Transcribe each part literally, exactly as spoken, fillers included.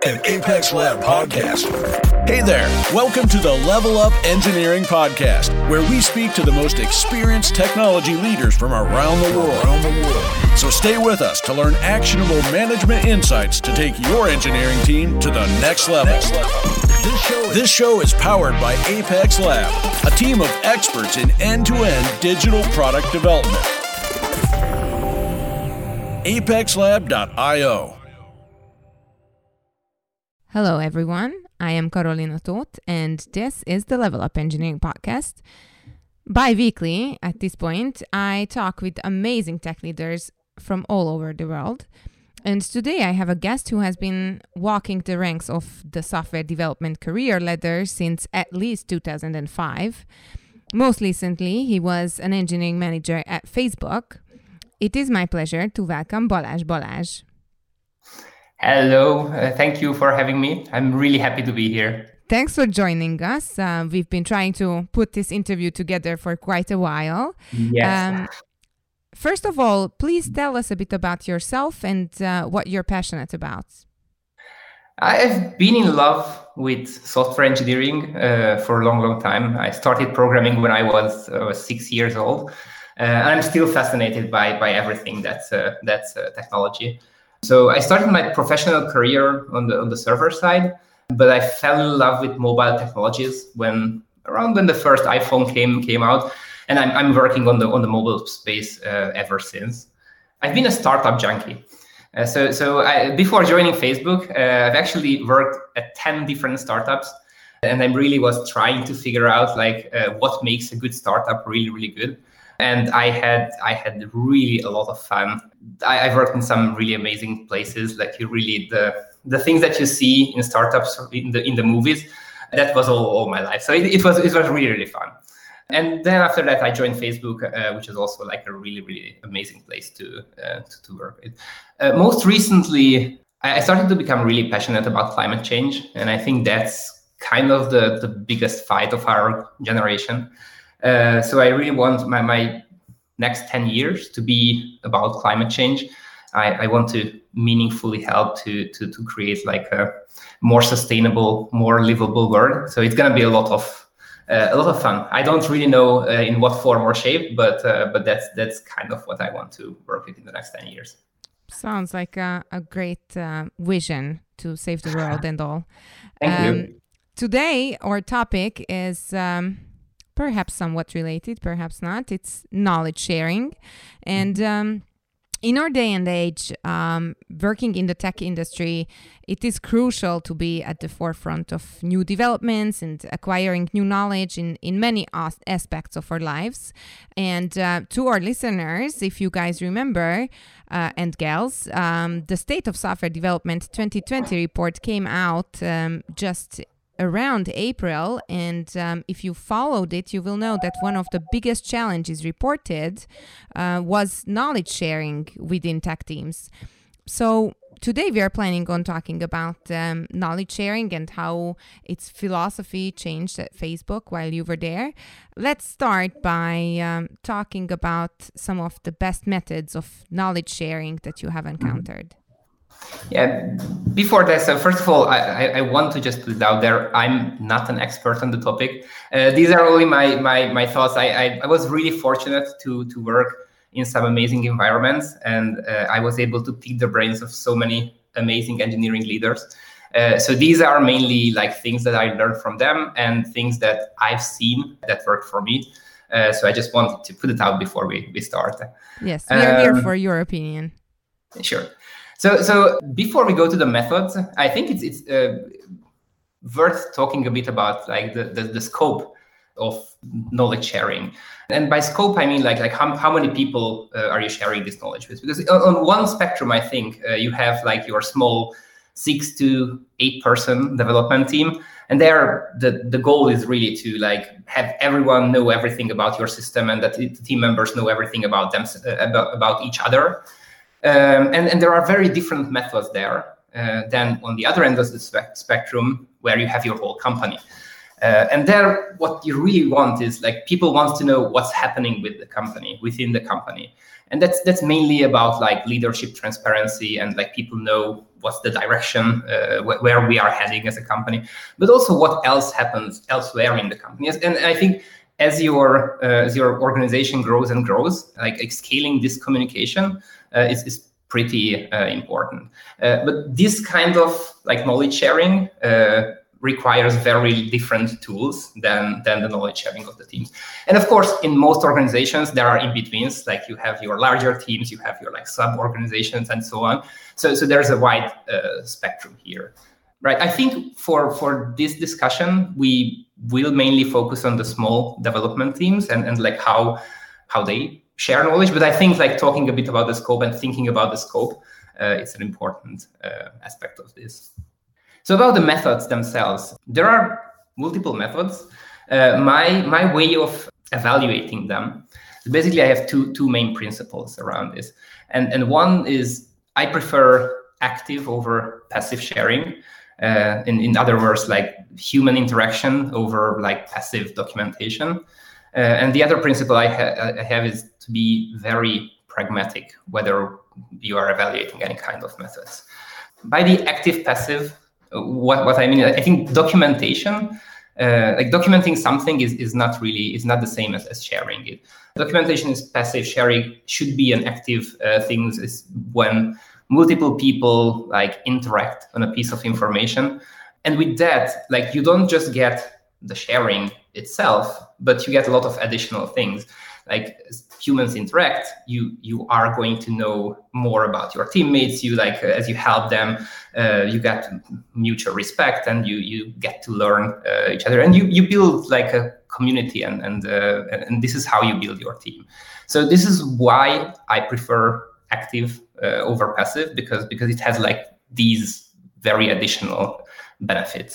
an Apex Lab podcast. Hey there, welcome to the Level Up Engineering Podcast, where we speak to the most experienced technology leaders from around the world. Around the world. So stay with us to learn actionable management insights to take your engineering team to the next level. Next level. This show, this show is powered by Apex Lab, a team of experts in end-to-end digital product development. apex lab dot io. Hello, everyone. I am Carolina Toth, and this is the Level Up Engineering Podcast. Bi-weekly, at this point, I talk with amazing tech leaders from all over the world. And today I have a guest who has been walking the ranks of the software development career ladder since at least two thousand five. Most recently, he was an engineering manager at Facebook. It is my pleasure to welcome Balázs Balázs. Hello, uh, thank you for having me. I'm really happy to be here. Thanks for joining us. Uh, we've been trying to put this interview together for quite a while. Yes. Um, first of all, please tell us a bit about yourself and uh, what you're passionate about. I've been in love with software engineering uh, for a long, long time. I started programming when I was uh, six years old. Uh, and I'm still fascinated by, by everything that's, uh, that's uh, technology. So I started my professional career on the on the server side, but I fell in love with mobile technologies when around when the first iPhone came came out, and I'm I'm working on the on the mobile space uh, ever since. I've been a startup junkie. Uh, so so I, before joining Facebook, uh, I've actually worked at ten different startups, and I really was trying to figure out like uh, what makes a good startup really really good. And I had I had really a lot of fun. I, I worked in some really amazing places, like you really the the things that you see in startups in the in the movies. That was all, all my life. So it, it was it was really really fun. And then after that, I joined Facebook, uh, which is also like a really really amazing place to uh, to, to work with. Uh, most recently, I started to become really passionate about climate change, and I think that's kind of the the biggest fight of our generation. Uh, so I really want my, my next ten years to be about climate change. I, I want to meaningfully help to, to, to create like a more sustainable, more livable world. So it's going to be a lot of uh, a lot of fun. I don't really know uh, in what form or shape, but uh, but that's that's kind of what I want to work with in the next ten years. Sounds like a, a great uh, vision to save the world and all. Thank um, you. Today, our topic is Um, perhaps somewhat related, perhaps not. It's knowledge sharing. And um, in our day and age, um, working in the tech industry, it is crucial to be at the forefront of new developments and acquiring new knowledge in, in many as- aspects of our lives. And uh, to our listeners, if you guys remember, uh, and gals, um, the State of Software Development twenty twenty report came out um, just around April, and um, if you followed it, you will know that one of the biggest challenges reported uh, was knowledge sharing within tech teams. So today we are planning on talking about um, knowledge sharing and how its philosophy changed at Facebook while you were there. Let's start by um, talking about some of the best methods of knowledge sharing that you have encountered. Yeah, before that, so first of all, I, I, I want to just put it out there, I'm not an expert on the topic. Uh, these are only my my, my thoughts. I, I, I was really fortunate to, to work in some amazing environments, and uh, I was able to pick the brains of so many amazing engineering leaders. Uh, so these are mainly like things that I learned from them and things that I've seen that worked for me. Uh, so I just wanted to put it out before we, we start. Yes, we are um, here for your opinion. Sure. So, so before we go to the methods, I think it's it's uh, worth talking a bit about like the, the, the scope of knowledge sharing. And by scope, I mean like like how, how many people uh, are you sharing this knowledge with? Because on, on one spectrum, I think uh, you have like your small six to eight person development team, and there the the goal is really to like have everyone know everything about your system, and that the team members know everything about them uh, about about each other. Um, and, and there are very different methods there uh, than on the other end of the spe- spectrum, where you have your whole company. Uh, and there, what you really want is like people want to know what's happening with the company, within the company. And that's that's mainly about like leadership transparency, and like people know what's the direction, uh, wh- where we are heading as a company, but also what else happens elsewhere in the company. And I think as your uh, as your organization grows and grows, like, like scaling this communication uh, is, is pretty uh, important. Uh, but this kind of like knowledge sharing uh, requires very different tools than, than the knowledge sharing of the teams. And of course, in most organizations, there are in-betweens, like you have your larger teams, you have your like sub-organizations and so on. So, so there's a wide uh, spectrum here, right? I think for, for this discussion, we will mainly focus on the small development teams and, and like how, how they share knowledge. But I think like talking a bit about the scope and thinking about the scope, uh, it's an important uh, aspect of this. So about the methods themselves, there are multiple methods. Uh, my my way of evaluating them, basically I have two two main principles around this. And, and one is I prefer active over passive sharing. Uh, in, in other words, like human interaction over like passive documentation. Uh, and the other principle I, ha- I have is to be very pragmatic, whether you are evaluating any kind of methods. By the active passive, What what I mean, I think documentation, uh, like documenting something is, is not really, is not the same as, as sharing it. Documentation is passive, sharing should be an active uh, thing is when multiple people like interact on a piece of information. And with that, like you don't just get the sharing itself, but you get a lot of additional things. Like as humans interact, you you are going to know more about your teammates. You like uh, as you help them, uh, you get mutual respect, and you you get to learn uh, each other, and you you build like a community, and and uh, and this is how you build your team. So this is why I prefer active uh, over passive, because because it has like these very additional benefits.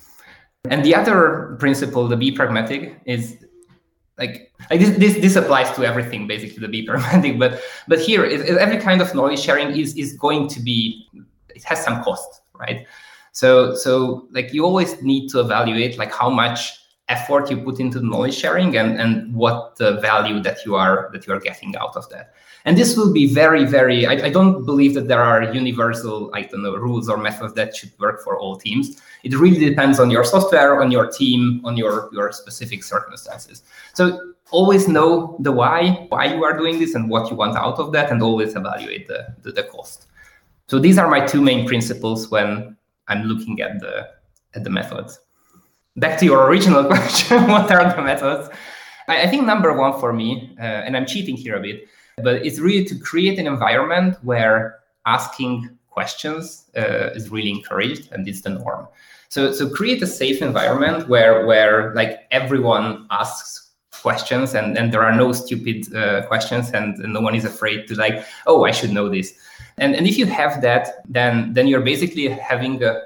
And the other principle, the be pragmatic, is like, like this, this this applies to everything, basically, the be pragmatic. But but here, it, it, every kind of knowledge sharing is is going to be, it has some cost, right? So so like you always need to evaluate like how much effort you put into knowledge sharing and and what the value that you are that you are getting out of that. And this will be very, very, I, I don't believe that there are universal, I don't know, rules or methods that should work for all teams. It really depends on your software, on your team, on your, your specific circumstances. So always know the why, why you are doing this and what you want out of that, and always evaluate the, the, the cost. So these are my two main principles when I'm looking at the, at the methods. Back to your original question, what are the methods? I, I think number one for me, uh, and I'm cheating here a bit, but it's really to create an environment where asking questions uh, is really encouraged, and it's the norm. So, so create a safe environment where, where like everyone asks questions, and, and there are no stupid uh, questions, and, and no one is afraid to like, oh, I should know this. And and if you have that, then then you're basically having a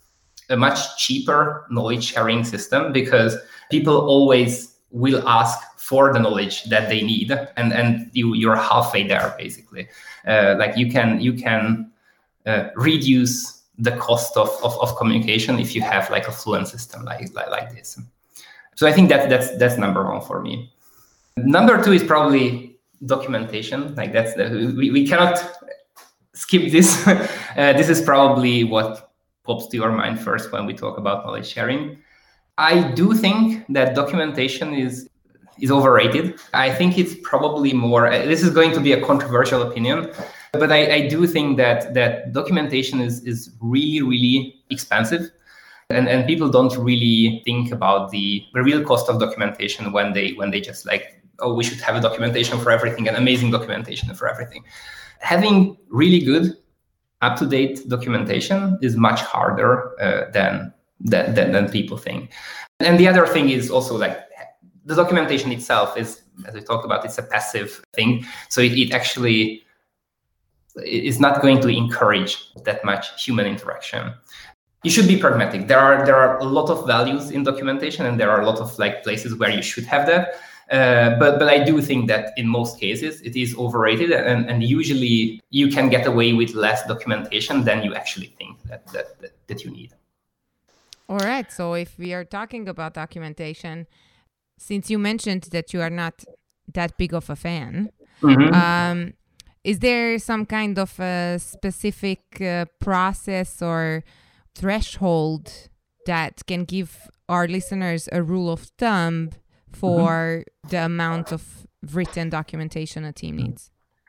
a much cheaper knowledge sharing system, because people always will ask for the knowledge that they need, and and you you're halfway there basically. Uh, like you can you can uh, reduce the cost of, of of communication if you have like a fluent system like like, like this. So I think that that's that's number one for me. Number two is probably documentation. Like that's the, we, we cannot skip this. uh, this is probably what pops to your mind first when we talk about knowledge sharing. I do think that documentation is is overrated. I think it's probably more, this is going to be a controversial opinion, but I, I do think that that documentation is, is really, really expensive. And, and people don't really think about the, the real cost of documentation when they when they just like, oh, we should have a documentation for everything, an amazing documentation for everything. Having really good, up-to-date documentation is much harder uh, than, than, than than people think. And the other thing is also like the documentation itself is, as we talked about, it's a passive thing. So it, it actually is not going to encourage that much human interaction. You should be pragmatic. There are there are a lot of values in documentation, and there are a lot of like places where you should have that. Uh, but but I do think that in most cases it is overrated, and, and usually you can get away with less documentation than you actually think that that, that, that you need. All right. So if we are talking about documentation, since you mentioned that you are not that big of a fan, mm-hmm. um, Is there some kind of a specific uh, process or threshold that can give our listeners a rule of thumb for mm-hmm. the amount of written documentation a team needs?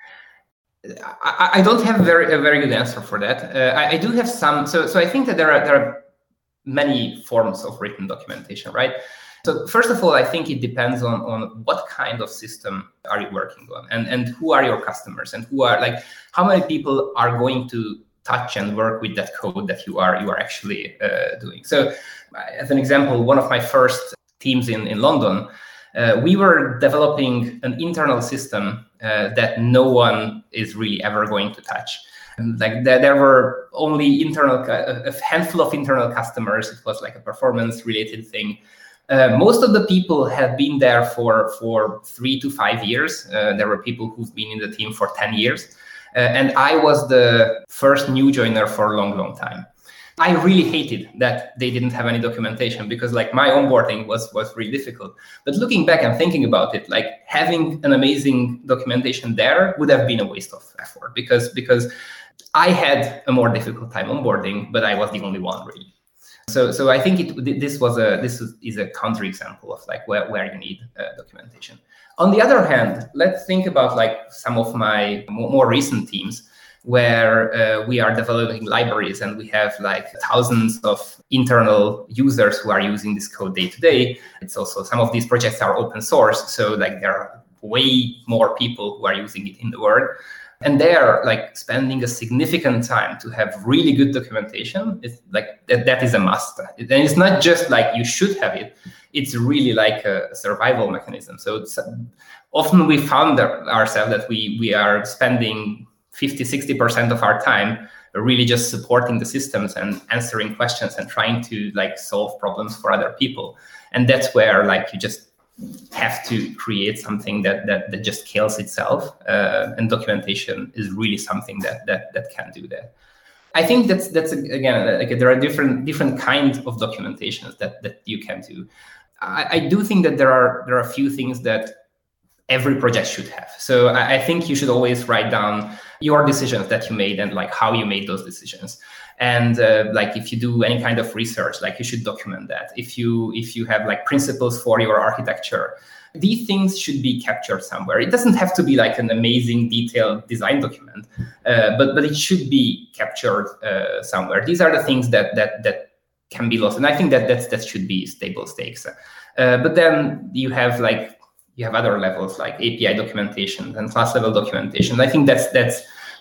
I, I don't have very a very good answer for that. Uh, I, I do have some. So so I think that there are there are many forms of written documentation, right? So first of all, I think it depends on, on what kind of system are you working on, and, and who are your customers, and who are like how many people are going to touch and work with that code that you are you are actually uh, doing. So as an example, one of my first teams in, in London, uh, we were developing an internal system uh, that no one is really ever going to touch. And like there, there were only internal a handful of internal customers. It was like a performance related thing. Uh, most of the people have been there for, for three to five years. Uh, there were people who've been in the team for ten years. Uh, and I was the first new joiner for a long, long time. I really hated that they didn't have any documentation because like my onboarding was, was really difficult. But looking back and thinking about it, like having an amazing documentation there would have been a waste of effort because, because I had a more difficult time onboarding, but I was the only one really. So, so I think it, this was a this is a counterexample of like where, where you need uh, documentation. On the other hand, let's think about like some of my more, more recent teams where uh, we are developing libraries and we have like thousands of internal users who are using this code day to day. It's also some of these projects are open source, so like there are way more people who are using it in the world. And they're like spending a significant time to have really good documentation. It's like that, that is a must. And it's not just like you should have it. It's really like a survival mechanism. So it's, often we found ourselves that we, we are spending fifty, sixty percent of our time really just supporting the systems and answering questions and trying to like solve problems for other people. And that's where like you just have to create something that that, that just scales itself, uh, and documentation is really something that that that can do that. I think that's that's again like there are different different kinds of documentations that that you can do. I, I do think that there are there are a few things that every project should have. So I, I think you should always write down your decisions that you made and like how you made those decisions. And uh, like if you do any kind of research, like you should document that. If you if you have like principles for your architecture, these things should be captured somewhere. It doesn't have to be like an amazing detailed design document, uh, but but it should be captured uh, somewhere. These are the things that that that can be lost, and I think that that's, that should be stable stakes. Uh, but then you have like you have other levels like A P I documentation and class level documentation. I think that's that's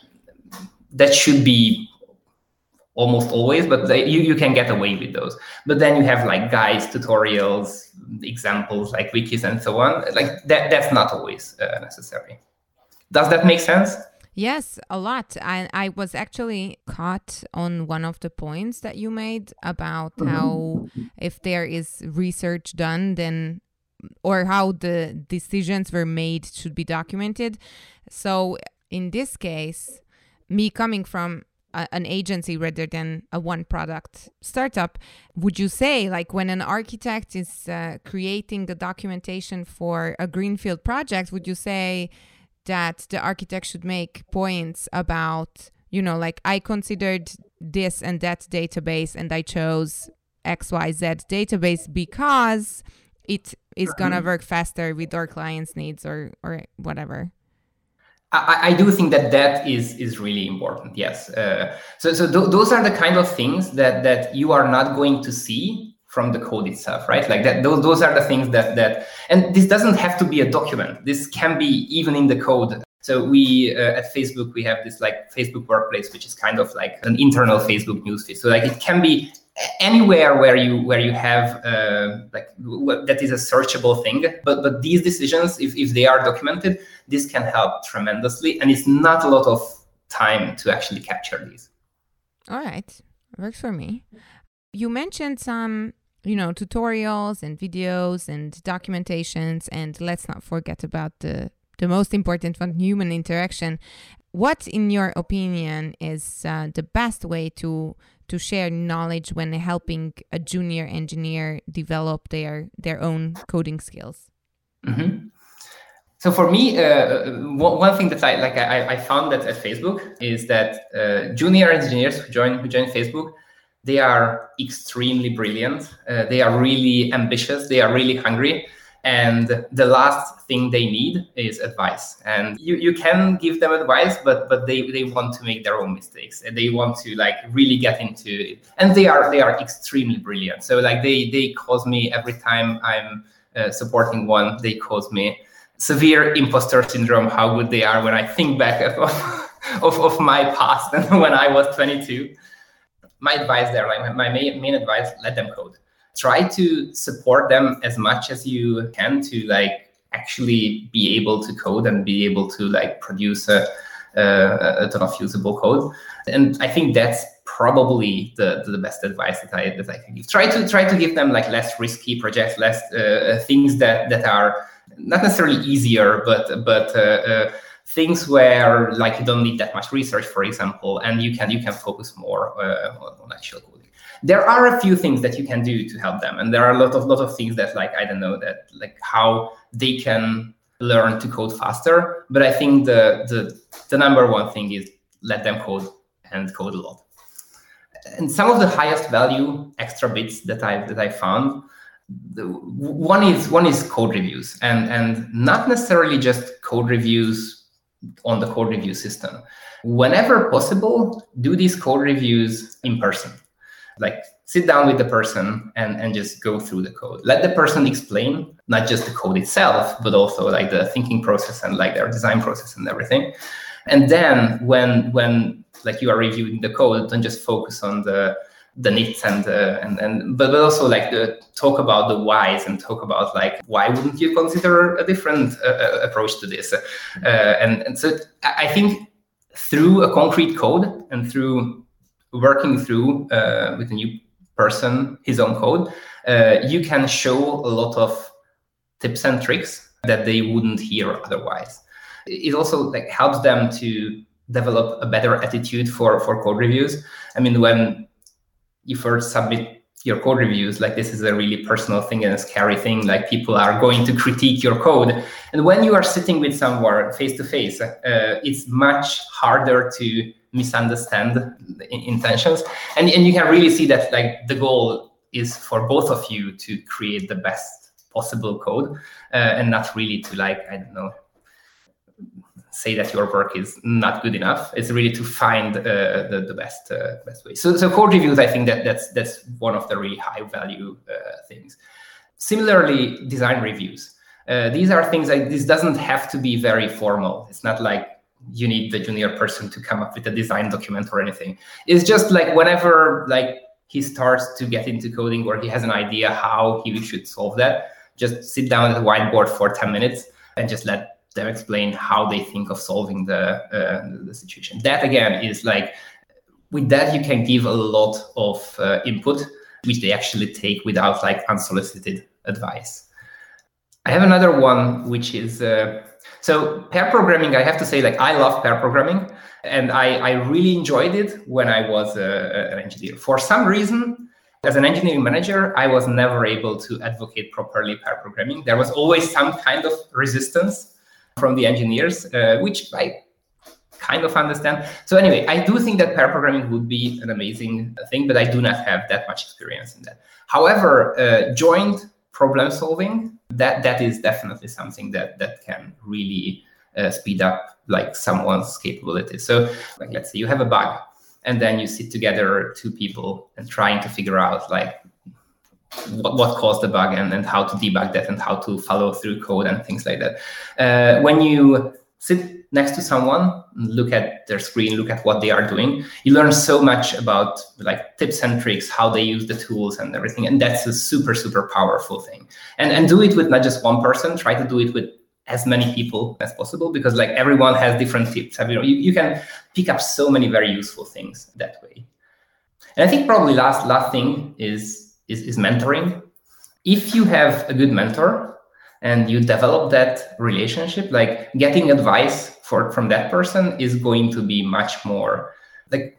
that should be almost always, but they, you, you can get away with those. But then you have like guides, tutorials, examples like wikis and so on. Like that that's not always uh, necessary. Does that make sense? Yes, a lot. I, I was actually caught on one of the points that you made about mm-hmm. how if there is research done, then or how the decisions were made should be documented. So in this case, me coming from an agency rather than a one product startup, would you say like when an architect is uh, creating the documentation for a greenfield project, would you say that the architect should make points about, you know, like I considered this and that database and I chose X Y Z database because it is gonna work faster with our clients' needs or or whatever? I, I do think that that is is really important. Yes. Uh, so so th- those are the kind of things that that you are not going to see from the code itself, right? Like that. Those those are the things that that. And this doesn't have to be a document. This can be even in the code. So we uh, at Facebook we have this like Facebook Workplace, which is kind of like an internal Facebook newsfeed. So like it can be anywhere where you where you have uh, like w- that is a searchable thing. But but these decisions, if if they are documented, this can help tremendously, and it's not a lot of time to actually capture these. All right, works for me. You mentioned some, you know, tutorials and videos and documentations, and let's not forget about the the most important one, human interaction. What, in your opinion, is uh, the best way to to share knowledge when helping a junior engineer develop their their own coding skills? Mm-hmm. So for me, uh, one thing that I like, I, I found that at Facebook is that uh, junior engineers who join who join Facebook, they are extremely brilliant. Uh, they are really ambitious. They are really hungry. And the last thing they need is advice. And you, you can give them advice, but but they, they want to make their own mistakes. And they want to like really get into it. And they are they are extremely brilliant. So like they they cause me every time I'm uh, supporting one, they cause me severe imposter syndrome, how good they are when I think back of, of, of my past and when I was twenty-two. My advice there, like my main, main advice, let them code. Try to support them as much as you can to like actually be able to code and be able to like produce a, a, a ton of usable code. And I think that's probably the, the best advice that I that I can give. Try to try to give them like less risky projects, less uh, things that that are not necessarily easier, but but uh, uh, things where like you don't need that much research, for example, and you can you can focus more uh, on, on actual coding. There are a few things that you can do to help them, and there are a lot of lot of things that like I don't know that like how they can learn to code faster. But I think the the the number one thing is let them code and code a lot. And some of the highest value extra bits that I that I found. The, one is one is code reviews, and and not necessarily just code reviews on the code review system. Whenever possible, do these code reviews in person. Like sit down with the person and and just go through the code. Let the person explain not just the code itself, but also like the thinking process and like their design process and everything. And then when when like you are reviewing the code, don't just focus on the the nits and uh, and and but also like the talk about the whys and talk about like why wouldn't you consider a different uh, approach to this uh, and and so I think through a concrete code and through working through uh, with a new person his own code, uh, you can show a lot of tips and tricks that they wouldn't hear otherwise. It also like helps them to develop a better attitude for for code reviews. I mean, when you first submit your code reviews, like this is a really personal thing and a scary thing, like people are going to critique your code. And when you are sitting with someone face to face, it's much harder to misunderstand the intentions. And, and you can really see that like the goal is for both of you to create the best possible code uh, and not really to like, I don't know, say that your work is not good enough. It's really to find uh, the, the best uh, best way. So, so code reviews, I think that that's that's one of the really high value uh, things. Similarly, design reviews. Uh, these are things like this doesn't have to be very formal. It's not like you need the junior person to come up with a design document or anything. It's just like whenever like he starts to get into coding or he has an idea how he should solve that, just sit down at the whiteboard for ten minutes and just let them explain how they think of solving the uh, the situation. That again is like, with that you can give a lot of uh, input, which they actually take without like unsolicited advice. I have another one, which is, uh, so pair programming, I have to say, like I love pair programming, and I, I really enjoyed it when I was uh, an engineer. For some reason, as an engineering manager, I was never able to advocate properly pair programming. There was always some kind of resistance from the engineers, uh, which I kind of understand. So anyway, I do think that pair programming would be an amazing thing, but I do not have that much experience in that. However, uh, joint problem solving, that that is definitely something that that can really uh, speed up like someone's capabilities. So like, let's say you have a bug, and then you sit together, two people, and trying to figure out like What, what caused the bug and, and how to debug that and how to follow through code and things like that. Uh, when you sit next to someone, look at their screen, look at what they are doing, you learn so much about like tips and tricks, how they use the tools and everything. And that's a super, super powerful thing. And, and do it with not just one person, try to do it with as many people as possible, because like everyone has different tips. You know, you, you can pick up so many very useful things that way. And I think probably last, last thing is, Is, is mentoring. If you have a good mentor and you develop that relationship, like getting advice for from that person is going to be much more like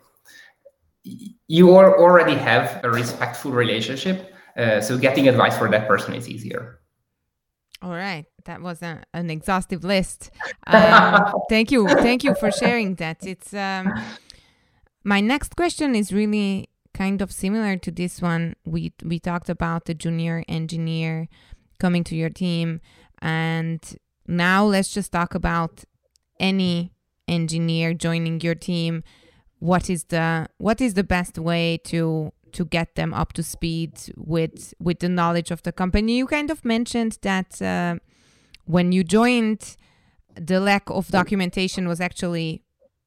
you are already have a respectful relationship. Uh, so getting advice for that person is easier. All right, that was a, an exhaustive list. Um, thank you, thank you for sharing that. It's um, my next question is really kind of similar to this one. We we talked about the junior engineer coming to your team, and now let's just talk about any engineer joining your team. What is the what is the best way to to get them up to speed with with the knowledge of the company? You kind of mentioned that uh, when you joined, the lack of documentation was actually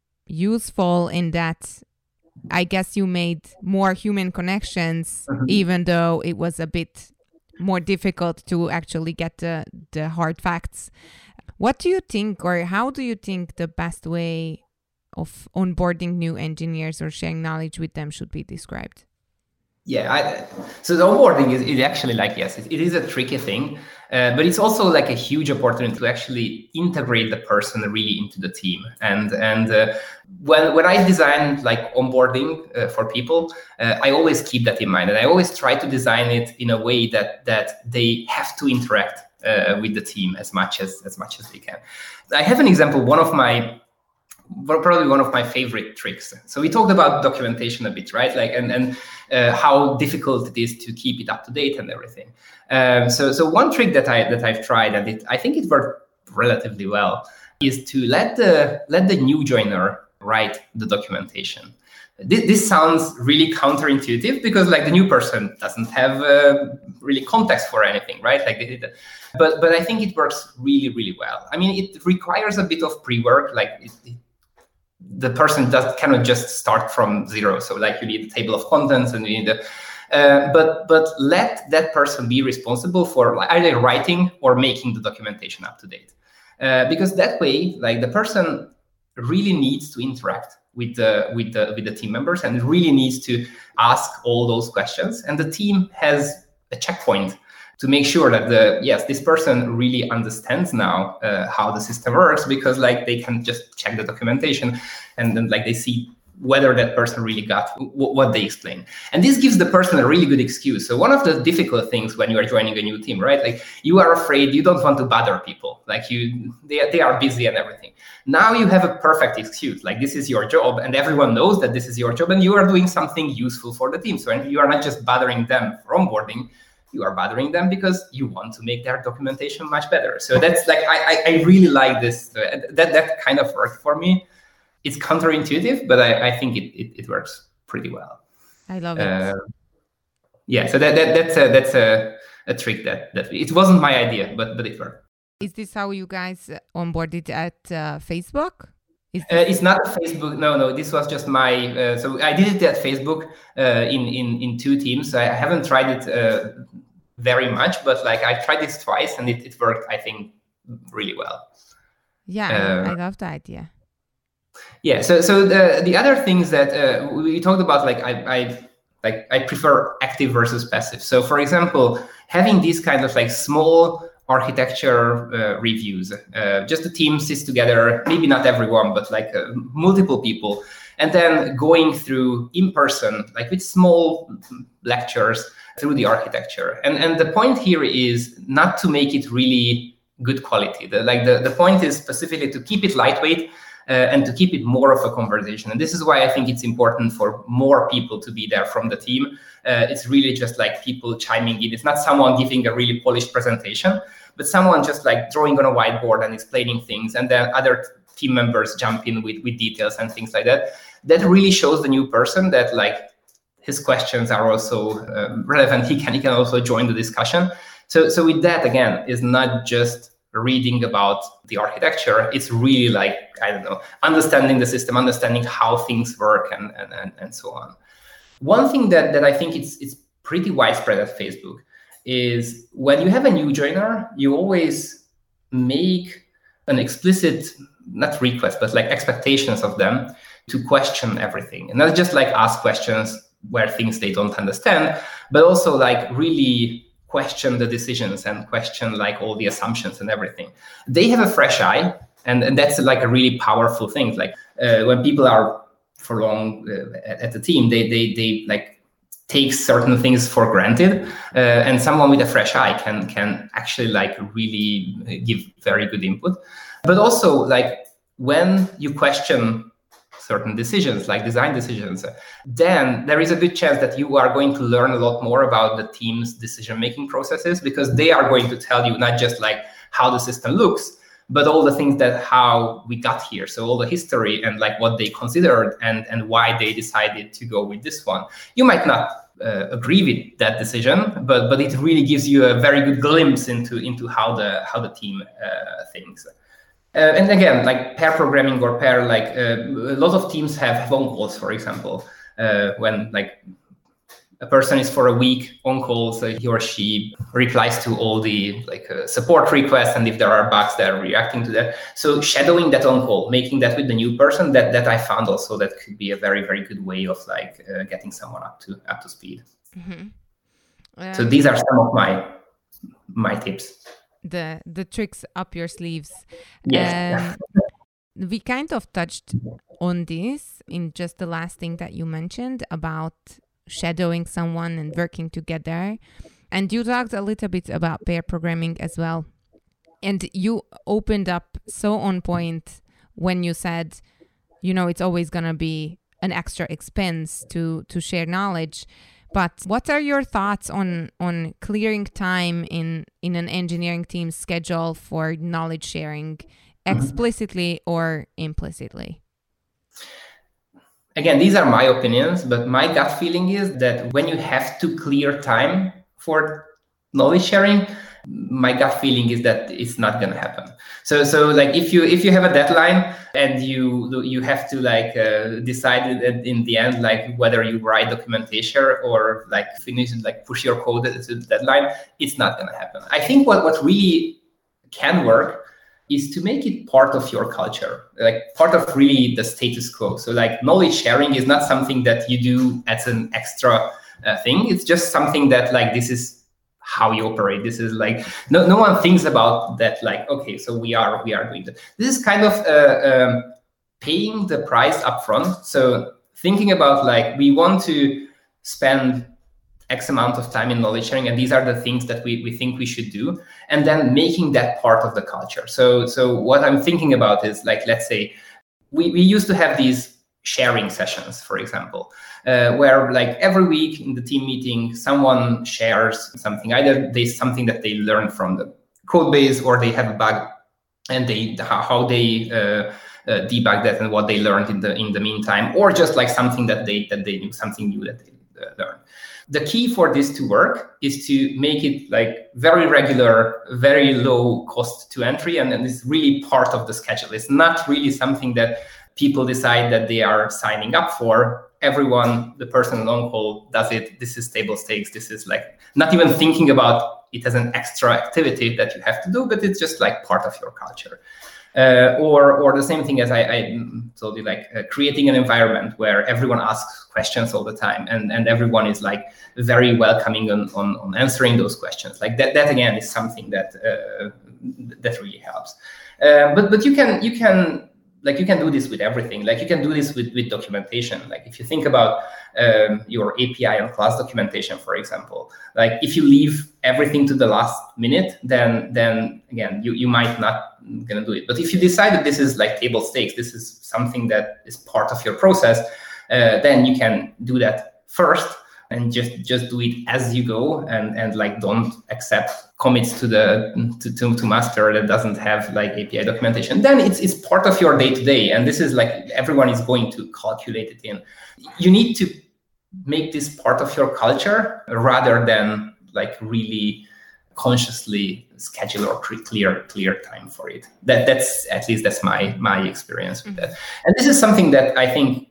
useful in that I guess you made more human connections, mm-hmm. even though it was a bit more difficult to actually get the, the hard facts. What do you think, or how do you think the best way of onboarding new engineers or sharing knowledge with them should be described? Yeah, I, so the onboarding is, is actually like, yes, it, it is a tricky thing, uh, but it's also like a huge opportunity to actually integrate the person really into the team. And and uh, when when I design like onboarding uh, for people, uh, I always keep that in mind, and I always try to design it in a way that that they have to interact uh, with the team as much as as much as they can. I have an example. One of my probably one of my favorite tricks. So we talked about documentation a bit, right? Like, and and uh, how difficult it is to keep it up to date and everything. Um, so so one trick that I that I've tried, and it, I think it worked relatively well, is to let the let the new joiner write the documentation. This, this sounds really counterintuitive because like the new person doesn't have uh, really context for anything, right? Like, they, they, but but I think it works really really well. I mean, it requires a bit of pre-work, like. It, it, the person does cannot just start from zero. So like you need a table of contents and you need a, uh, but but let that person be responsible for either writing or making the documentation up to date. Uh, because that way, like the person really needs to interact with the with the with the team members and really needs to ask all those questions. And the team has a checkpoint to make sure that the yes, this person really understands now uh, how the system works, because like they can just check the documentation and then like they see whether that person really got w- what they explain. And this gives the person a really good excuse. So one of the difficult things when you are joining a new team, right? Like you are afraid, you don't want to bother people. Like you, they, they are busy and everything. Now you have a perfect excuse. Like this is your job and everyone knows that this is your job and you are doing something useful for the team. So you are not just bothering them for onboarding, you are bothering them because you want to make their documentation much better. So that's like, I, I really like this. Uh, that that kind of worked for me. It's counterintuitive, but I, I think it, it, it works pretty well. I love it. Uh, yeah, so that, that that's a, that's a, a trick that, that it wasn't my idea, but but it worked. Is this how you guys onboarded at uh, Facebook? Is uh, it's not Facebook. No, no. This was just my. Uh, so I did it at Facebook uh, in in in two teams. I haven't tried it uh, very much, but like I tried this twice and it, it worked. I think really well. Yeah, uh, I, I love the idea. Yeah. So so the the other things that uh, we talked about, like I I like I prefer active versus passive. So for example, having these kind of like small architecture uh, reviews, uh, just the team sits together, maybe not everyone, but like uh, multiple people, and then going through in person, like with small lectures through the architecture. And and the point here is not to make it really good quality. The, like the, the point is specifically to keep it lightweight uh, and to keep it more of a conversation. And this is why I think it's important for more people to be there from the team. Uh, it's really just like people chiming in. It's not someone giving a really polished presentation, but someone just like drawing on a whiteboard and explaining things, and then other team members jump in with, with details and things like that. That really shows the new person that like his questions are also um, relevant. He can he can also join the discussion. So so with that, again, is not just reading about the architecture. It's really like, I don't know, understanding the system, understanding how things work and and, and, and so on. One thing that, that I think it's it's pretty widespread at Facebook is when you have a new joiner, you always make an explicit, not request, but like expectations of them to question everything. And not just like ask questions where things they don't understand, but also like really question the decisions and question like all the assumptions and everything. They have a fresh eye, and, and that's like a really powerful thing. Like uh, when people are for long uh, at, at the team, they they they like takes certain things for granted, uh, and someone with a fresh eye can can actually like really give very good input. But also like when you question certain decisions, like design decisions, then there is a good chance that you are going to learn a lot more about the team's decision-making processes, because they are going to tell you not just like how the system looks, but all the things that how we got here. So all the history and like what they considered and, and why they decided to go with this one. You might not uh, agree with that decision, but but it really gives you a very good glimpse into, into how the how the team uh, thinks. Uh, and again, like pair programming or pair, like uh, a lot of teams have phone calls, for example, uh, when like a person is for a week on call, so he or she replies to all the like uh, support requests, and if there are bugs, they're reacting to that. So shadowing that on call, making that with the new person, that that I found also that could be a very very good way of like uh, getting someone up to up to speed. Mm-hmm. Um, so these are some of my my tips. The the tricks up your sleeves. Yes. Um, we kind of touched on this in just the last thing that you mentioned about shadowing someone and working together, and you talked a little bit about pair programming as well, and you opened up so on point when you said, you know, it's always gonna be an extra expense to to share knowledge. But what are your thoughts on on clearing time in in an engineering team's schedule for knowledge sharing, explicitly or implicitly? Again, these are my opinions, but my gut feeling is that when you have to clear time for knowledge sharing, my gut feeling is that it's not going to happen. So, so like if you if you have a deadline and you you have to like uh, decide in the end like whether you write documentation or like finish like push your code to the deadline, it's not going to happen. I think what what really can work is to make it part of your culture, like part of really the status quo. So like knowledge sharing is not something that you do as an extra uh, thing. It's just something that like, this is how you operate. This is like, no no one thinks about that like, okay, so we are we are doing that. This is kind of uh, um, paying the price upfront. So thinking about like, we want to spend X amount of time in knowledge sharing, and these are the things that we, we think we should do, and then making that part of the culture. So so what I'm thinking about is like, let's say we, we used to have these sharing sessions, for example, uh, where like every week in the team meeting, someone shares something, either there's something that they learned from the code base, or they have a bug and they how, how they uh, uh, debug that and what they learned in the in the meantime, or just like something that they that they knew, something new that they uh, learned. The key for this to work is to make it like very regular, very low cost to entry, and, and it's really part of the schedule. It's not really something that people decide that they are signing up for. Everyone, the person on call does it. This is table stakes. This is like not even thinking about it as an extra activity that you have to do, but it's just like part of your culture. Uh, or or the same thing as I, I told you, like uh, creating an environment where everyone asks questions all the time, and, and everyone is like very welcoming on, on, on answering those questions. Like that that again is something that uh, that really helps. Uh, but but you can you can like you can do this with everything. Like you can do this with, with documentation. Like if you think about um, your A P I and class documentation, for example, like if you leave everything to the last minute, then then again, you, you might not gonna do it. But if you decide that this is like table stakes, this is something that is part of your process, uh, then you can do that first and just just do it as you go, and and like don't accept commits to the to, to, to master that doesn't have like A P I documentation. Then it's it's part of your day-to-day, and this is like everyone is going to calculate it in. You need to make this part of your culture rather than like really consciously schedule or clear clear time for it. That that's at least that's my my experience with that. And this is something that I think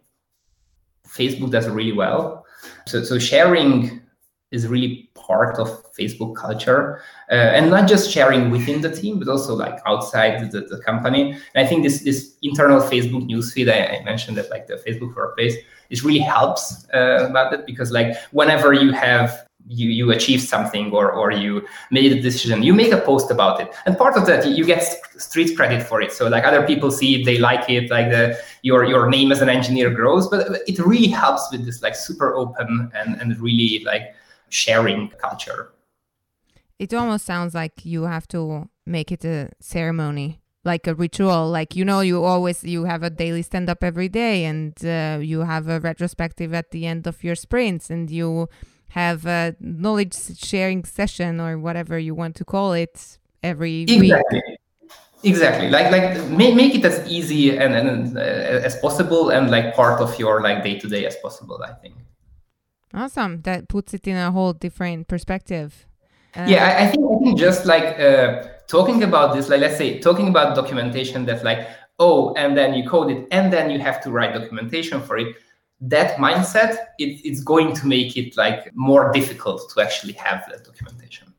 Facebook does really well. So so sharing is really part of Facebook culture, uh, and not just sharing within the team, but also like outside the, the company. And I think this this internal Facebook newsfeed, I, I mentioned that like the Facebook workplace, it really helps uh, about it, because like whenever you have you you achieve something or or you made a decision, you make a post about it, and part of that you get street credit for it. So like other people see it, they like it, like the your your name as an engineer grows. But it really helps with this like super open and and really like sharing culture. It almost sounds like you have to make it a ceremony, like a ritual. Like, you know, you always, you have a daily stand-up every day, and uh, you have a retrospective at the end of your sprints, and you have a knowledge sharing session or whatever you want to call it every exactly. week. Exactly. Like, like make, make it as easy and, and uh, as possible, and like part of your like day-to-day as possible, I think. Awesome. That puts it in a whole different perspective. Uh, yeah, I, I think I think just like uh, talking about this, like let's say talking about documentation that's like, oh, and then you code it, and then you have to write documentation for it. That mindset, it, it's going to make it like more difficult to actually have that documentation.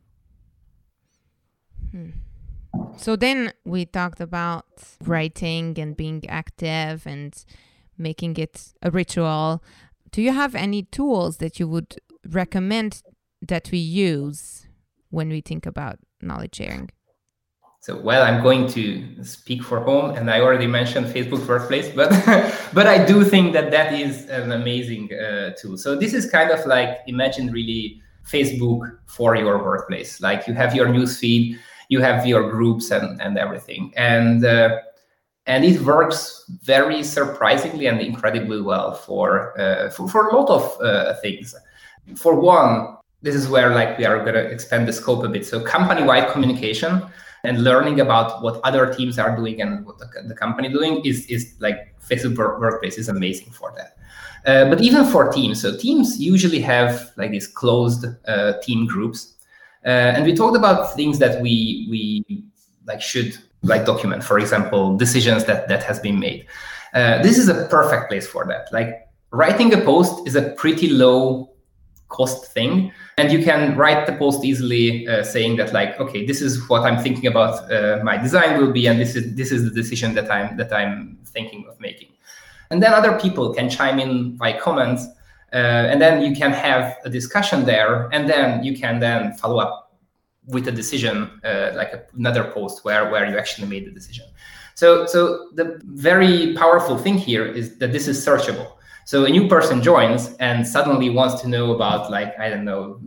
Hmm. So then we talked about writing and being active and making it a ritual. Do you have any tools that you would recommend that we use when we think about knowledge sharing? So, well, I'm going to speak for home, and I already mentioned Facebook Workplace, but but I do think that that is an amazing uh, tool. So this is kind of like, imagine really Facebook for your workplace. Like you have your newsfeed, you have your groups and, and everything. And uh, and it works very surprisingly and incredibly well for uh, for, for a lot of uh, things. For one, this is where like we are going to expand the scope a bit. So company-wide communication and learning about what other teams are doing and what the, the company doing is, is like Facebook Workplace is amazing for that. Uh, but even for teams, so teams usually have like these closed uh, team groups. Uh, and we talked about things that we we like should like document, for example, decisions that, that has been made. Uh, this is a perfect place for that. Like writing a post is a pretty low cost thing, and you can write the post easily uh, saying that like, okay, this is what I'm thinking about uh, my design will be, and this is this is the decision that I'm that I'm thinking of making. And then other people can chime in by comments, uh, and then you can have a discussion there, and then you can then follow up with a decision, uh, like a, another post where where you actually made the decision. So so the very powerful thing here is that this is searchable. So a new person joins and suddenly wants to know about, like, I don't know,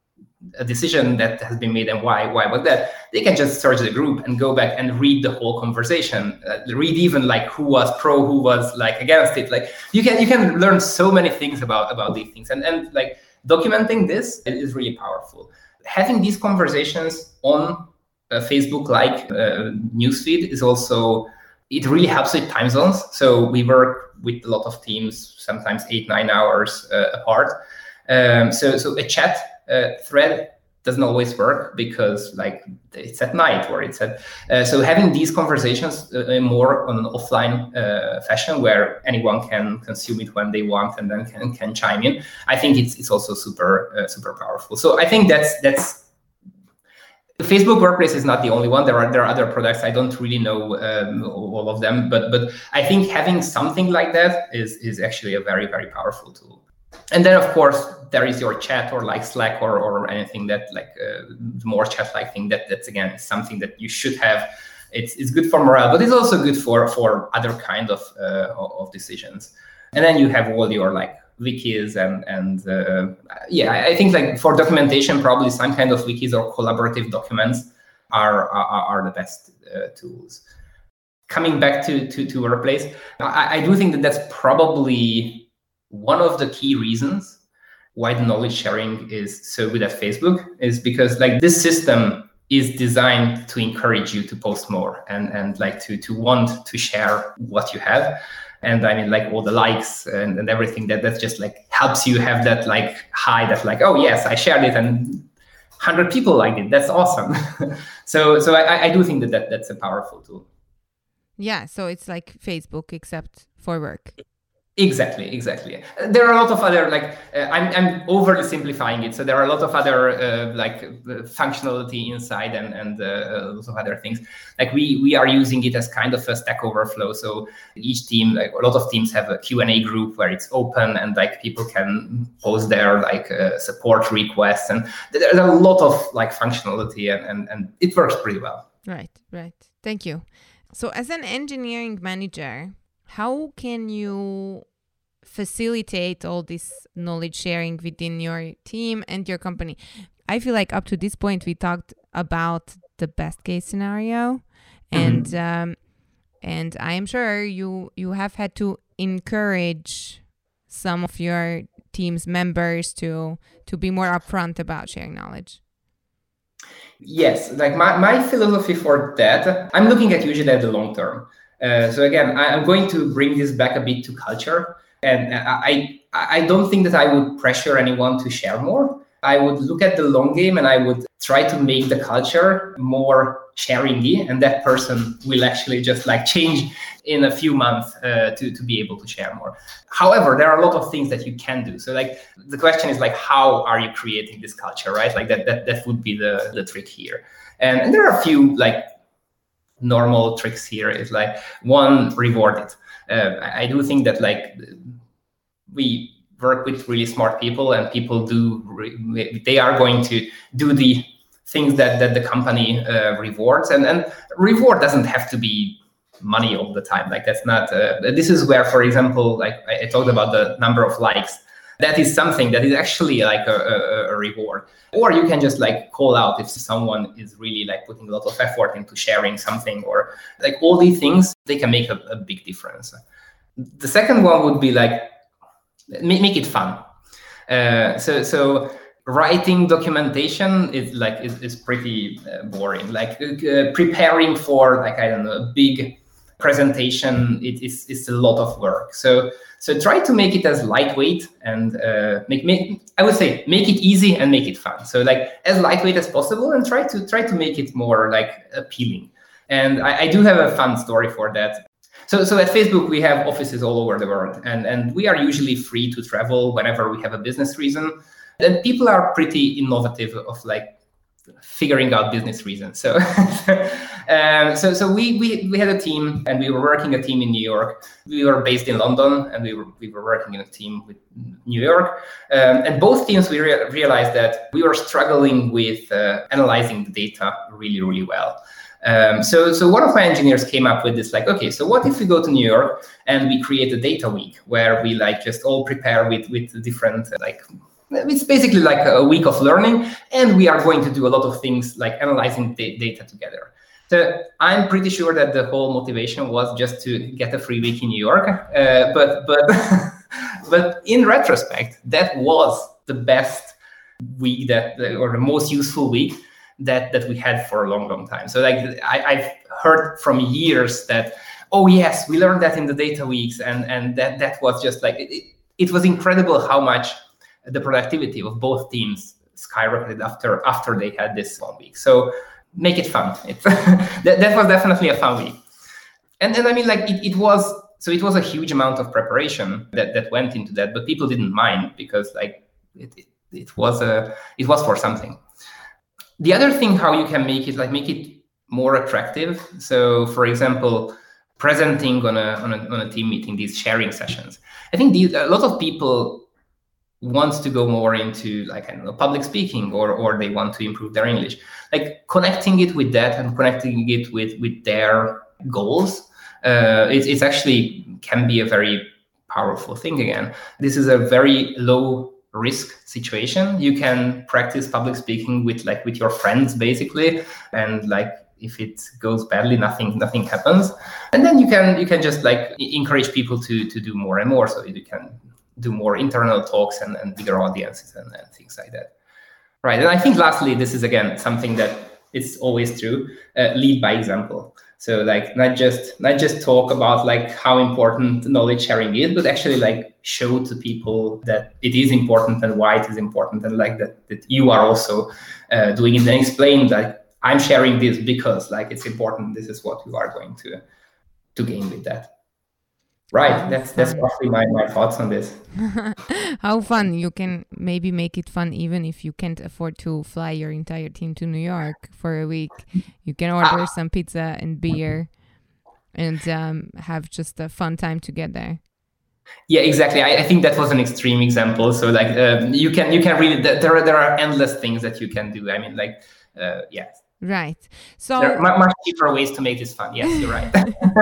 a decision that has been made and why, why was that? They can just search the group and go back and read the whole conversation. Uh, read even like who was pro, who was like against it. Like you can you can learn so many things about about these things, and and like documenting this is really powerful. Having these conversations on uh, Facebook like uh, newsfeed is also, it really helps with time zones. So we work with a lot of teams, sometimes eight, nine hours uh, apart. Um, so, so a chat uh, thread doesn't always work because like it's at night or it's at, uh, so having these conversations uh, more on an offline uh, fashion where anyone can consume it when they want and then can, can chime in. I think it's, it's also super, uh, super powerful. So I think that's, that's, Facebook Workplace is not the only one. There are there are other products. I don't really know um, all of them, but but I think having something like that is is actually a very very powerful tool. And then of course there is your chat or like Slack or or anything that like uh, more chat like thing that that's again something that you should have. It's it's good for morale, but it's also good for for other kind of uh, of decisions. And then you have all your like wikis and and uh, yeah, I think like for documentation, probably some kind of wikis or collaborative documents are are, are the best uh, tools. Coming back to to, to Workplace, I, I do think that that's probably one of the key reasons why the knowledge sharing is so good at Facebook, is because like this system is designed to encourage you to post more and and like to to want to share what you have. And I mean, like all the likes and, and everything that that just like helps you have that like high that like, oh yes, I shared it and one hundred people liked it. That's awesome. so so I, I do think that, that that's a powerful tool. Yeah, so it's like Facebook except for work. Exactly, exactly. There are a lot of other like uh, I'm I'm overly simplifying it. So there are a lot of other uh, like uh, functionality inside and and uh, a lot of other things. Like we we are using it as kind of a Stack Overflow. So each team, like a lot of teams, have a Q and A group where it's open and like people can post their like uh, support requests, and there's a lot of like functionality and, and and it works pretty well. Right, right. Thank you. So as an engineering manager, how can you facilitate all this knowledge sharing within your team and your company? I feel like up to this point, we talked about the best case scenario, and mm-hmm. um, and I am sure you you have had to encourage some of your team's members to to be more upfront about sharing knowledge. Yes, like my, my philosophy for that, I'm looking at usually at the long term. Uh, so again, I, I'm going to bring this back a bit to culture, and I I don't think that I would pressure anyone to share more. I would look at the long game and I would try to make the culture more sharing-y, and that person will actually just like change in a few months uh, to, to be able to share more. However, there are a lot of things that you can do. So like the question is like, how are you creating this culture, right? Like that that, that would be the, the trick here. And, and there are a few like normal tricks here. Is like one, reward it. Uh, I, I do think that like we work with really smart people, and people do, re- they are going to do the things that, that the company uh, rewards. And, and reward doesn't have to be money all the time. Like that's not, uh, this is where, for example, like I, I talked about the number of likes. That is something that is actually like a, a, a reward. Or you can just like call out if someone is really like putting a lot of effort into sharing something, or like all these things, they can make a, a big difference. The second one would be like, make, make it fun. Uh, so, so writing documentation is like, is, is pretty uh, boring. Like uh, preparing for like, I don't know, a big presentation, it is it's a lot of work. So, So try to make it as lightweight and uh, make make I would say make it easy and make it fun. So like as lightweight as possible, and try to try to make it more like appealing. And I, I do have a fun story for that. So so at Facebook we have offices all over the world, and and we are usually free to travel whenever we have a business reason. And people are pretty innovative of like figuring out business reasons. So, um, so, so we, we, we had a team, and we were working a team in New York. We were based in London, and we were, we were working in a team with New York. Um, and both teams, we re- realized that we were struggling with uh, analyzing the data really, really well. Um, so, so one of my engineers came up with this, like, okay, so what if we go to New York and we create a data week where we like just all prepare with, with different, like, it's basically like a week of learning, and we are going to do a lot of things like analyzing da- data together. So I'm pretty sure that the whole motivation was just to get a free week in New York. Uh, but but but in retrospect, that was the best week that, or the most useful week that that we had for a long, long time. So like I, I've heard from years that, oh yes, we learned that in the data weeks, and and that that was just like it, it was incredible how much the productivity of both teams skyrocketed after after they had this one week. So make it fun. It's that, that was definitely a fun week. And and I mean, like it, it was, so it was a huge amount of preparation that, that went into that, but people didn't mind because like it, it, it was a it was for something. The other thing how you can make it like make it more attractive. So for example, presenting on a on a, on a team meeting, these sharing sessions. I think these, a lot of people wants to go more into like, I don't know, public speaking, or or they want to improve their English. Like connecting it with that and connecting it with, with their goals, uh, it, it's actually can be a very powerful thing again. This is a very low risk situation. You can practice public speaking with like with your friends basically, and like if it goes badly, nothing nothing happens. And then you can you can just like encourage people to to do more and more, so you can do more internal talks and, and bigger audiences and, and things like that. Right. And I think lastly, this is again something that is always true, uh, lead by example. So like not just not just talk about like how important knowledge sharing is, but actually like show to people that it is important and why it is important, and like that, that you are also uh, doing it, and explain that I'm sharing this because like it's important. This is what you are going to to gain with that. Right, that's that's roughly my, my thoughts on this. How fun. You can maybe make it fun even if you can't afford to fly your entire team to New York for a week. You can order ah. some pizza and beer and um, have just a fun time together. Yeah, exactly. I, I think that was an extreme example. So like um, you can you can really, there are, there are endless things that you can do. I mean like, uh, yeah, Right. So there are much cheaper ways to make this fun. Yes, you're right.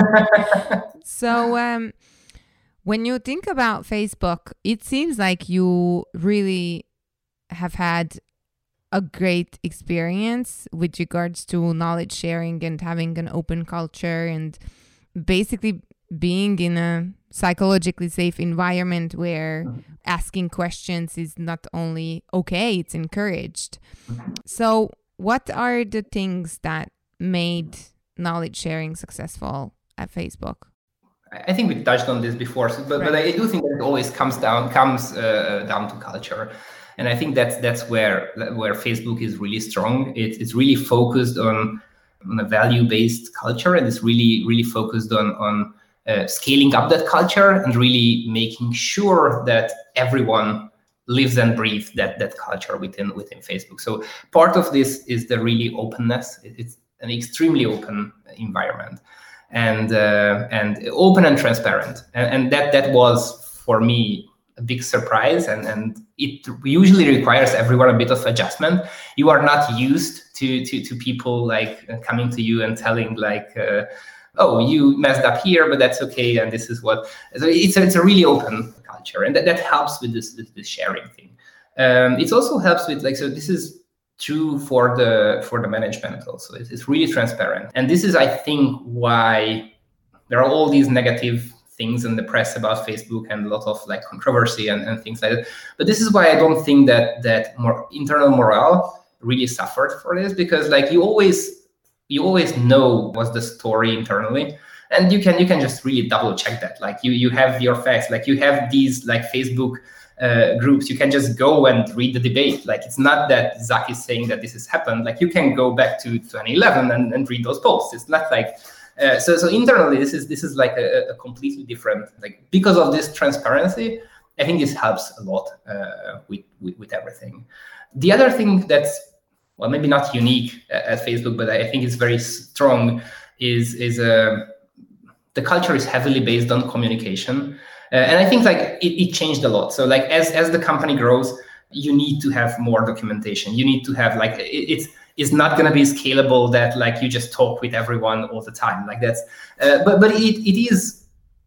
so um, when you think about Facebook, it seems like you really have had a great experience with regards to knowledge sharing and having an open culture and basically being in a psychologically safe environment where asking questions is not only okay, it's encouraged. So what are the things that made knowledge sharing successful at Facebook? I think we touched on this before, so, but, right. but I do think that it always comes down comes uh, down to culture. And I think that's that's where where Facebook is really strong. It, it's really focused on, on a value-based culture, and it's really really focused on on uh, scaling up that culture and really making sure that everyone lives and breathes that that culture within within Facebook. So part of this is the really openness. It, it's an extremely open environment, and uh, and open and transparent, and, and that that was for me a big surprise, and, and it usually requires everyone a bit of adjustment. You are not used to to, to people like uh, coming to you and telling like, uh, oh, you messed up here, but that's okay, and this is what. So it's a, it's a really open culture, and that, that helps with this, this, this sharing thing. Um, it also helps with like, so this is true for the for the management also. It's, it's really transparent, and this is, I think, why there are all these negative things in the press about Facebook and a lot of like controversy and, and things like that. But this is why I don't think that that more internal morale really suffered for this, because like you always you always know what's the story internally, and you can you can just really double check that. Like you you have your facts, like you have these like Facebook uh, groups. You can just go and read the debate. Like it's not that Zach is saying that this has happened. Like you can go back to twenty eleven and, and read those posts. It's not like Uh, so, so internally, this is this is like a, a completely different, like because of this transparency, I think this helps a lot uh, with, with with everything. The other thing that's, well, maybe not unique at, at Facebook, but I think it's very strong, is is uh, the culture is heavily based on communication, uh, and I think like it, it changed a lot. So like as as the company grows, you need to have more documentation. You need to have like it, it's. Is not going to be scalable that like you just talk with everyone all the time. Like that's, uh, but but it it is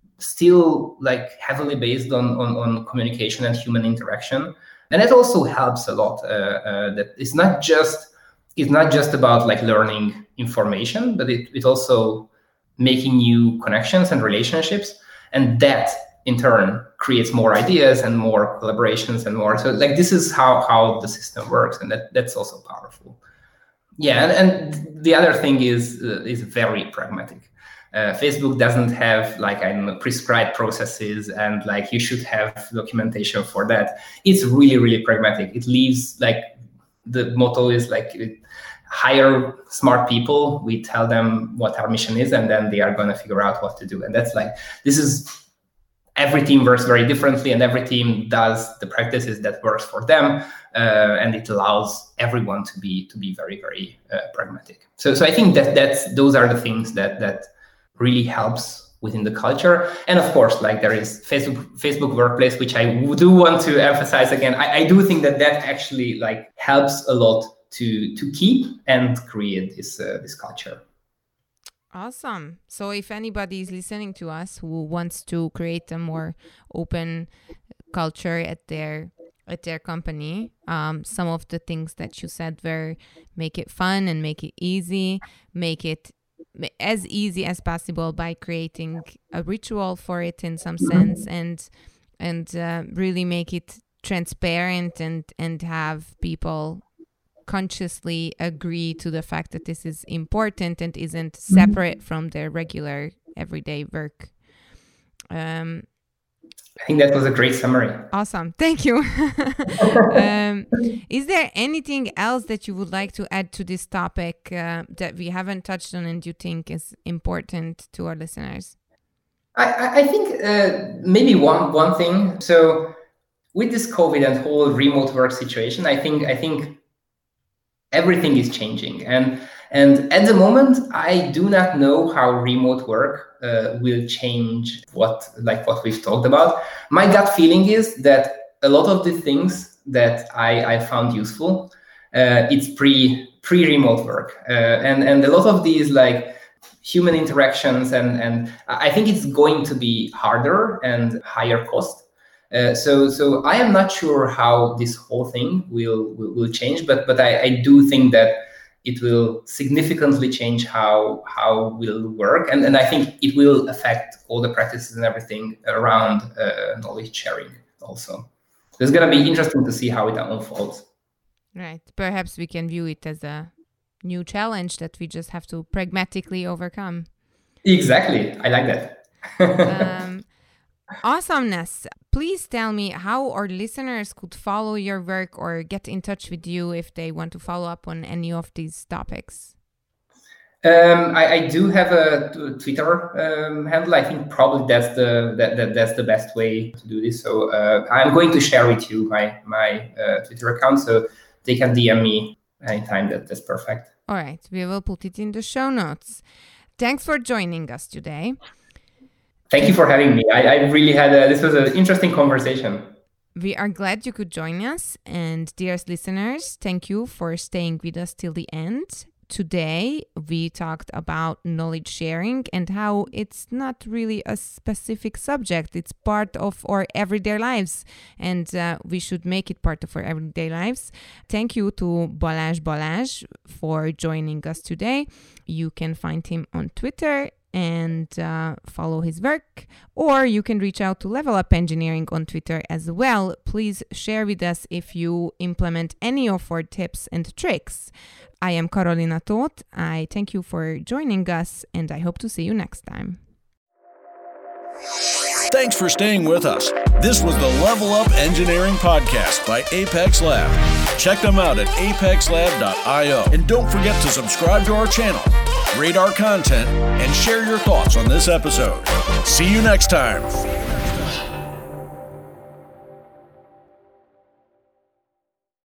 still like heavily based on, on on communication and human interaction, and it also helps a lot. Uh, uh, that it's not just it's not just about like learning information, but it it also making new connections and relationships, and that in turn creates more ideas and more collaborations and more. So like this is how how the system works, and that that's also powerful. Yeah, and, and the other thing is uh, is very pragmatic. Uh, Facebook doesn't have like I don't know, prescribed processes and like you should have documentation for that. It's really really pragmatic. It leaves like the motto is like hire smart people. We tell them what our mission is, and then they are going to figure out what to do. And that's like this is every team works very differently, and every team does the practices that works for them. Uh, and it allows everyone to be to be very very uh, pragmatic. So so I think that that's those are the things that that really helps within the culture. And of course, like there is Facebook Facebook Workplace, which I do want to emphasize again. I, I do think that that actually like helps a lot to to keep and create this uh, this culture. Awesome. So if anybody is listening to us who wants to create a more open culture at their at their company, um, some of the things that you said were make it fun and make it easy, make it as easy as possible by creating a ritual for it in some sense, and and uh, really make it transparent and and have people consciously agree to the fact that this is important and isn't separate from their regular everyday work. Um, I think that was a great summary. Awesome. Thank you. um, is there anything else that you would like to add to this topic uh, that we haven't touched on and you think is important to our listeners? I, I think uh, maybe one one thing. So with this COVID and whole remote work situation, I think I think everything is changing. And and at the moment, I do not know how remote work uh, will change what like what we've talked about. My gut feeling is that a lot of the things that I, I found useful uh, it's pre pre remote work, uh, and and a lot of these like human interactions, and and I think it's going to be harder and higher cost. Uh, so so I am not sure how this whole thing will will, will change, but but I, I do think that it will significantly change how how we'll work, and, and I think it will affect all the practices and everything around uh, knowledge sharing also. It's going to be interesting to see how it unfolds. Right. Perhaps we can view it as a new challenge that we just have to pragmatically overcome. Exactly. I like that. um, awesomeness. Please tell me how our listeners could follow your work or get in touch with you if they want to follow up on any of these topics. Um, I, I do have a Twitter um, handle. I think probably that's the that, that that's the best way to do this. So uh, I'm going to share with you my my uh, Twitter account, so they can D M me anytime. That that's perfect. All right, we will put it in the show notes. Thanks for joining us today. Thank you for having me. I, I really had a, this was an interesting conversation. We are glad you could join us, and dearest listeners, thank you for staying with us till the end. Today, we talked about knowledge sharing and how it's not really a specific subject. It's part of our everyday lives, and uh, we should make it part of our everyday lives. Thank you to Balázs Balázs for joining us today. You can find him on Twitter and uh, follow his work, or you can reach out to Level Up Engineering on Twitter as well. Please share with us if you implement any of our tips and tricks. I am Karolina Tóth. I thank you for joining us, and I hope to see you next time. Thanks for staying with us. This was the Level Up Engineering Podcast by Apex Lab. Check them out at apex lab dot io. And don't forget to subscribe to our channel, rate our content, and share your thoughts on this episode. See you next time.